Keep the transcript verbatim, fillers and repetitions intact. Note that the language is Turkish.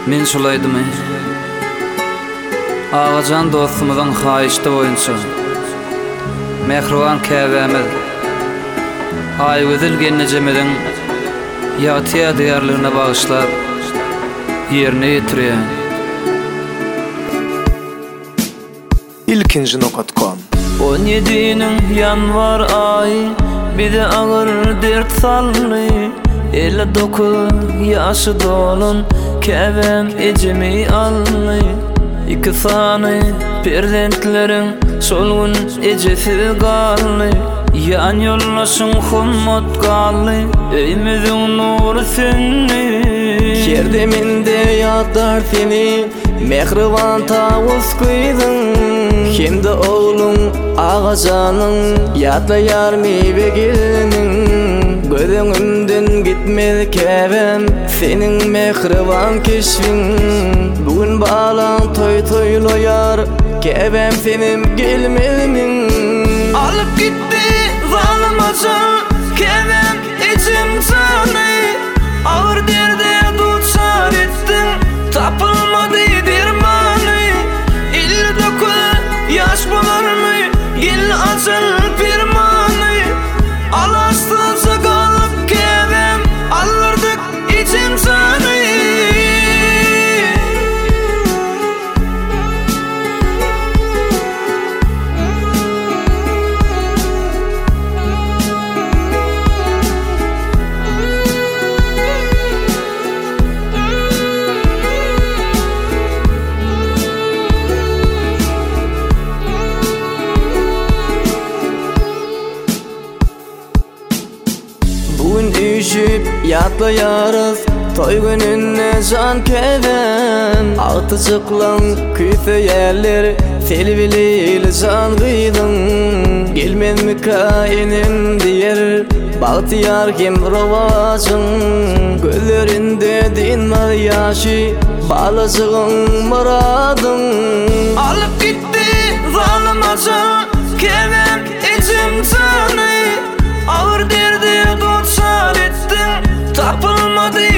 Men şulaydymy? Ağacan dostumyzyň haýyşdy boýunça mehriban käbämiz aý gözül gennejemeden ýatyýa diýerlerine bagyşlap ýerine ýetirýän. ilkinji nokta com on ýediniň ýanwar aý bize agyr dert saldy. Elli dokuz ýaşy dolun käbäm ejemi aldy. İki sany perzentleriň şol gün ejesiz galdy. Ýan ýollaşyň hummat galdy. Öýmüziň nury sünni. Şerdeminde ýatar seni mehriban tawus kıydın. Hemde oğlum ağacanın ýatlaýar meýwe gelinin. Gözüňümden gitmedi käbäm seniň mehriban keşfin. Bugün balan toy toýlaýar käbäm senim gelmelimin. Alyp gitdi zalim ajan käbäm içim sany. Ağır derde duçar ettin tapılmadı dermanı. elli dokuz yaş bularmy gel açıl firmanı. Alaşdysa galyp käbäm alırdyk içim sany. Bugün üşüp ýatlaýarys toy gününe jan käbäm. Agtyjyklan küýseýärler selbilil jan gıydın. Gelmenmi kaýenim diýer bagtyar hem rowasyň. Gözlerinde dinmar ýaşy balajygyň muradyň. Alyp gitdi zalim ajan käbäm içim sany. Ağır derde duçar ettin tapılmadı